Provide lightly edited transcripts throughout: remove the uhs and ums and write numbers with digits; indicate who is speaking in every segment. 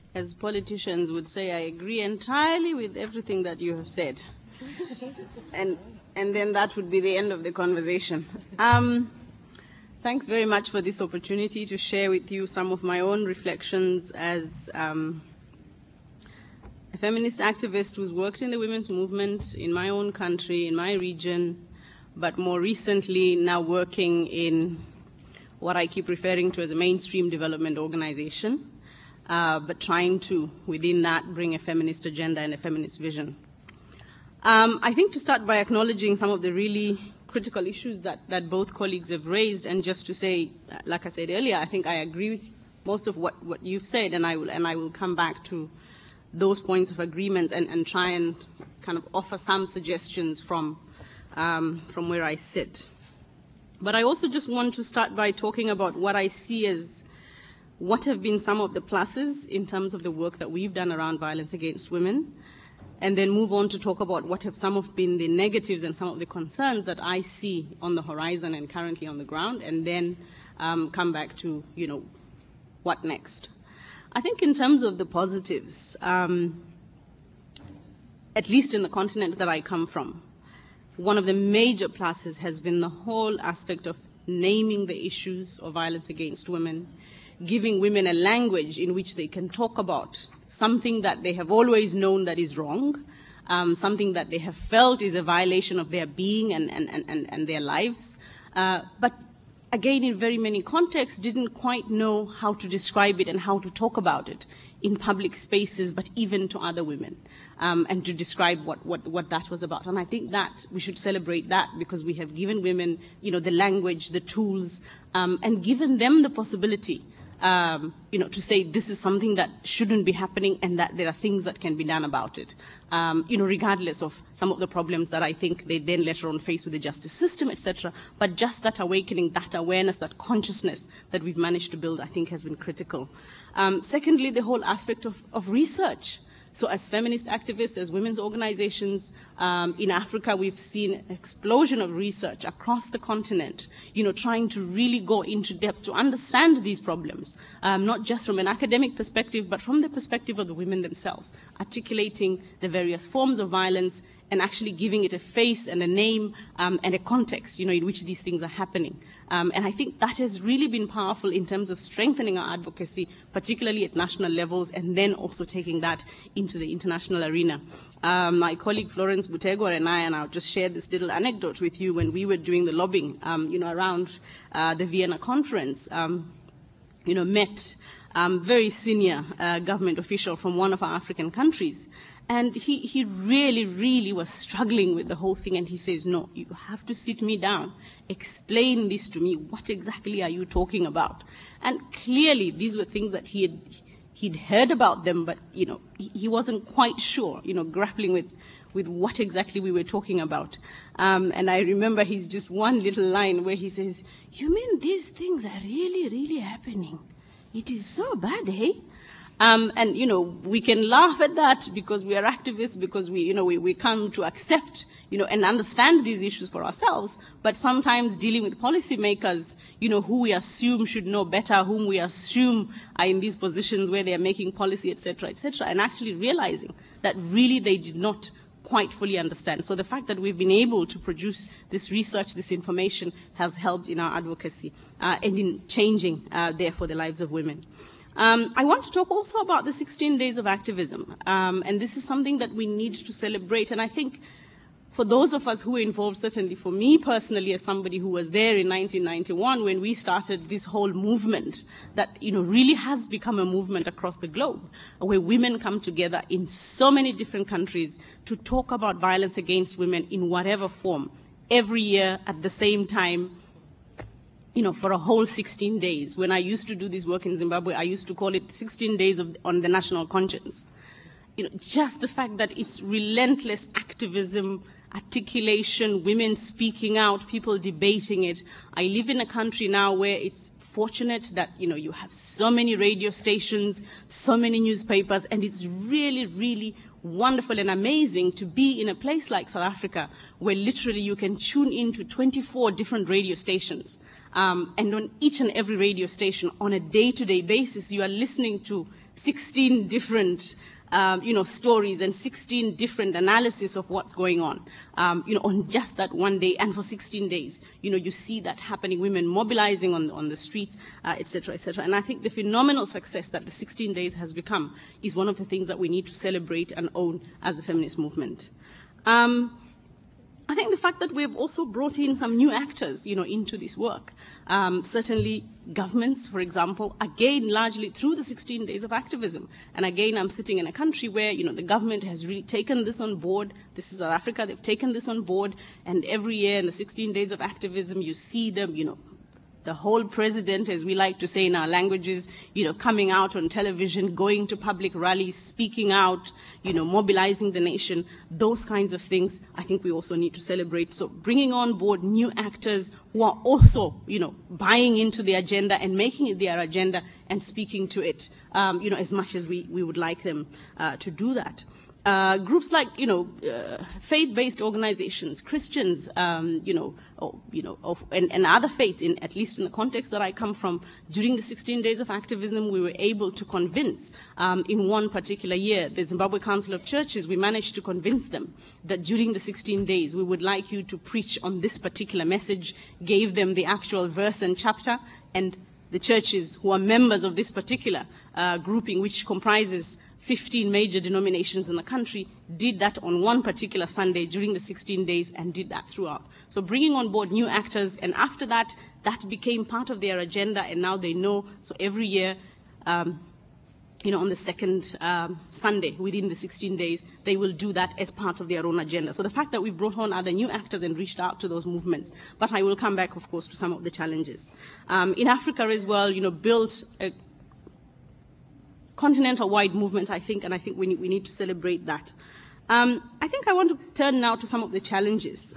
Speaker 1: as politicians would say, I agree entirely with everything that you have said. and then that would be the end of the conversation. Thanks very much for this opportunity to share with you some of my own reflections as a feminist activist who's worked in the women's movement in my own country, in my region, but more recently now working in what I keep referring to as a mainstream development organization, but trying to, within that, bring a feminist agenda and a feminist vision. I think to start by acknowledging some of the really critical issues that both colleagues have raised, and just to say, like I said earlier, I think I agree with most of what you've said, and I will come back to those points of agreements and try and kind of offer some suggestions from where I sit. But I also just want to start by talking about what I see as what have been some of the pluses in terms of the work that we've done around violence against women, and then move on to talk about what have some of been the negatives and some of the concerns that I see on the horizon and currently on the ground, and then come back to, what next. I think in terms of the positives, at least in the continent that I come from, one of the major pluses has been the whole aspect of naming the issues of violence against women, giving women a language in which they can talk about something that they have always known that is wrong, something that they have felt is a violation of their being and their lives, but again, in very many contexts, didn't quite know how to describe it and how to talk about it in public spaces, but even to other women, and to describe what that was about. And I think that we should celebrate that, because we have given women, the language, the tools, and given them the possibility to say this is something that shouldn't be happening and that there are things that can be done about it, regardless of some of the problems that I think they then later on face with the justice system, etc. But just that awakening, that awareness, that consciousness that we've managed to build, I think has been critical. Secondly, the whole aspect of research. So as feminist activists, as women's organizations in Africa, we've seen an explosion of research across the continent, trying to really go into depth to understand these problems, not just from an academic perspective, but from the perspective of the women themselves, articulating the various forms of violence and actually giving it a face and a name and a context, in which these things are happening. And I think that has really been powerful in terms of strengthening our advocacy, particularly at national levels, and then also taking that into the international arena. My colleague Florence Butegwa and I'll just share this little anecdote with you. When we were doing the lobbying, around the Vienna conference, met very senior government official from one of our African countries. And he really, really was struggling with the whole thing. And he says, no, you have to sit me down, explain this to me. What exactly are you talking about? And clearly, these were things that he'd heard about them, but, he wasn't quite sure, grappling with what exactly we were talking about. And I remember his just one little line where he says, you mean these things are really, really happening? It is so bad, eh? And, we can laugh at that because we are activists, because we come to accept, and understand these issues for ourselves. But sometimes dealing with policymakers, who we assume should know better, whom we assume are in these positions where they are making policy, et cetera, and actually realizing that really they did not quite fully understand. So the fact that we've been able to produce this research, this information, has helped in our advocacy and in changing, therefore, the lives of women. I want to talk also about the 16 days of activism, and this is something that we need to celebrate. And I think for those of us who were involved, certainly for me personally, as somebody who was there in 1991 when we started this whole movement that really has become a movement across the globe, where women come together in so many different countries to talk about violence against women in whatever form, every year at the same time, for a whole 16 days. When I used to do this work in Zimbabwe, I used to call it 16 days on the national conscience. Just the fact that it's relentless activism, articulation, women speaking out, people debating it. I live in a country now where it's fortunate that, you have so many radio stations, so many newspapers, and it's really, really wonderful and amazing to be in a place like South Africa where literally you can tune into 24 different radio stations. And on each and every radio station, on a day-to-day basis, you are listening to 16 different stories and 16 different analysis of what's going on, on just that one day and for 16 days. You see that happening, women mobilizing on the streets, et cetera, et cetera. And I think the phenomenal success that the 16 days has become is one of the things that we need to celebrate and own as the feminist movement. I think the fact that we've also brought in some new actors, into this work. Certainly governments, for example, again, largely through the 16 days of activism. And again, I'm sitting in a country where, the government has really taken this on board. This is South Africa. They've taken this on board. And every year in the 16 days of activism, you see them, the whole president, as we like to say in our languages, coming out on television, going to public rallies, speaking out, mobilizing the nation, those kinds of things, I think we also need to celebrate. So bringing on board new actors who are also, buying into the agenda and making it their agenda and speaking to it, as much as we would like them to do that. Groups like, faith-based organizations, Christians, and other faiths, at least in the context that I come from, during the 16 days of activism, we were able to convince, in one particular year, the Zimbabwe Council of Churches, we managed to convince them that during the 16 days, we would like you to preach on this particular message, gave them the actual verse and chapter, and the churches who are members of this particular grouping, which comprises 15 major denominations in the country, did that on one particular Sunday during the 16 days and did that throughout. So bringing on board new actors, and after that, that became part of their agenda, and now they know. So every year, on the second Sunday within the 16 days, they will do that as part of their own agenda. So the fact that we brought on other new actors and reached out to those movements, but I will come back, of course, to some of the challenges. In Africa as well, built a continental-wide movement, I think, and I think we need to celebrate that. I think I want to turn now to some of the challenges.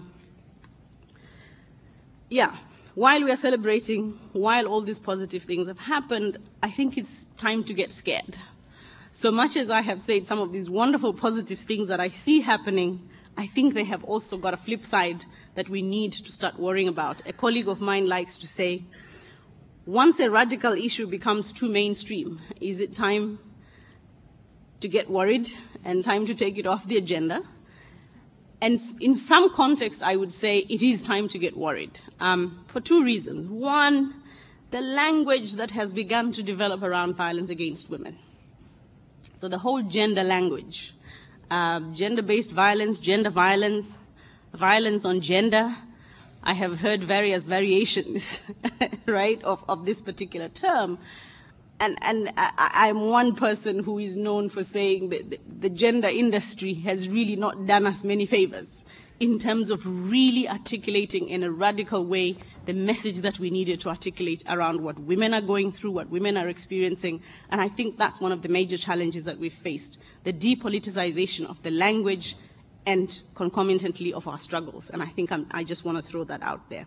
Speaker 1: While we are celebrating, while all these positive things have happened, I think it's time to get scared. So much as I have said some of these wonderful positive things that I see happening, I think they have also got a flip side that we need to start worrying about. A colleague of mine likes to say, once a radical issue becomes too mainstream, is it time to get worried and time to take it off the agenda? And in some context, I would say it is time to get worried for two reasons. One, the language that has begun to develop around violence against women. So the whole gender language, gender-based violence, gender violence, violence on gender. I have heard various variations, right, of this particular term. And I'm one person who is known for saying that the gender industry has really not done us many favors in terms of really articulating in a radical way the message that we needed to articulate around what women are going through, what women are experiencing. And I think that's one of the major challenges that we've faced, the depoliticization of the language and concomitantly of our struggles. And I think I just want to throw that out there.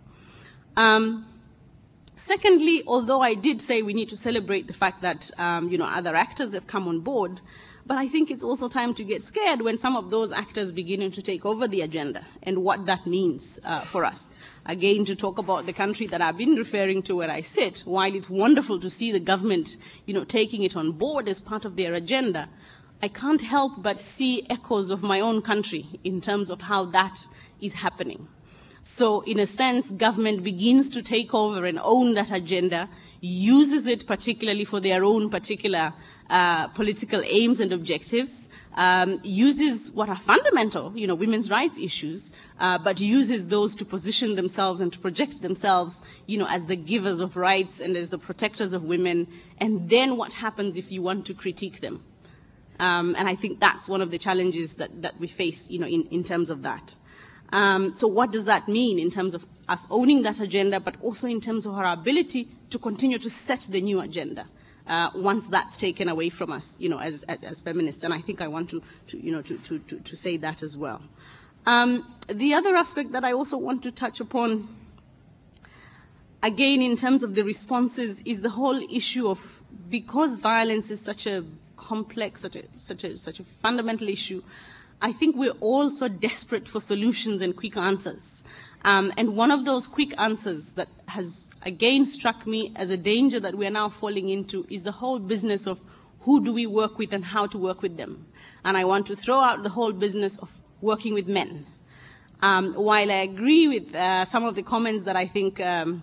Speaker 1: Secondly, although I did say we need to celebrate the fact that other actors have come on board, but I think it's also time to get scared when some of those actors begin to take over the agenda and what that means for us. Again, to talk about the country that I've been referring to where I sit, while it's wonderful to see the government taking it on board as part of their agenda, I can't help but see echoes of my own country in terms of how that is happening. So in a sense, government begins to take over and own that agenda, uses it particularly for their own particular political aims and objectives, uses what are fundamental, women's rights issues, but uses those to position themselves and to project themselves, as the givers of rights and as the protectors of women. And then what happens if you want to critique them? And I think that's one of the challenges that we face, in terms of that. So what does that mean in terms of us owning that agenda, but also in terms of our ability to continue to set the new agenda once that's taken away from us, as feminists? And I think I want to say that as well. The other aspect that I also want to touch upon, again, in terms of the responses, is the whole issue of, because violence is such a complex, such a fundamental issue, I think we're all so desperate for solutions and quick answers. And one of those quick answers that has again struck me as a danger that we're now falling into is the whole business of who do we work with and how to work with them. And I want to throw out the whole business of working with men. While I agree with some of the comments that I think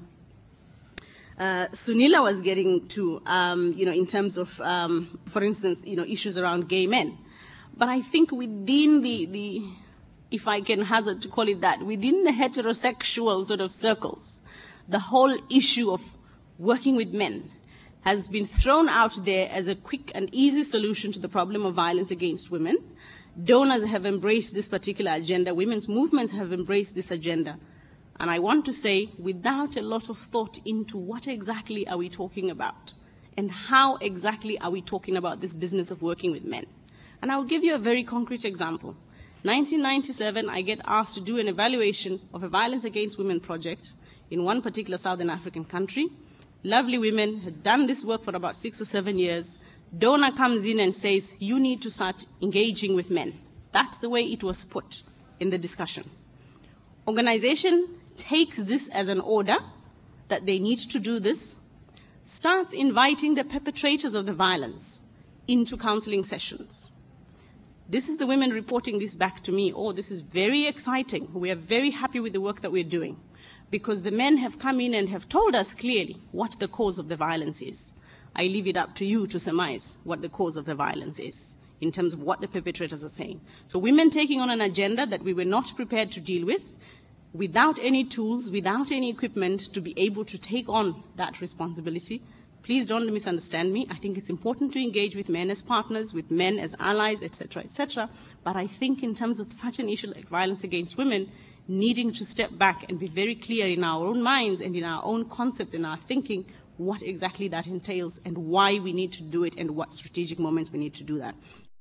Speaker 1: Sunila was getting to, in terms of, for instance, issues around gay men. But I think within the, if I can hazard to call it that, within the heterosexual sort of circles, the whole issue of working with men has been thrown out there as a quick and easy solution to the problem of violence against women. Donors have embraced this particular agenda. Women's movements have embraced this agenda. And I want to say, without a lot of thought into what exactly are we talking about and how exactly are we talking about this business of working with men. And I'll give you a very concrete example. 1997, I get asked to do an evaluation of a violence against women project in one particular Southern African country. Lovely women had done this work for about 6 or 7 years. Donor comes in and says, you need to start engaging with men. That's the way it was put in the discussion. Organization takes this as an order that they need to do this, starts inviting the perpetrators of the violence into counseling sessions. This is the women reporting this back to me. Oh, this is very exciting. We are very happy with the work that we're doing because the men have come in and have told us clearly what the cause of the violence is. I leave it up to you to surmise what the cause of the violence is in terms of what the perpetrators are saying. So women taking on an agenda that we were not prepared to deal with, without any tools, without any equipment to be able to take on that responsibility. Please don't misunderstand me. I think it's important to engage with men as partners, with men as allies, etc., etc. But I think in terms of such an issue like violence against women, needing to step back and be very clear in our own minds and in our own concepts, in our thinking, what exactly that entails and why we need to do it and what strategic moments we need to do that.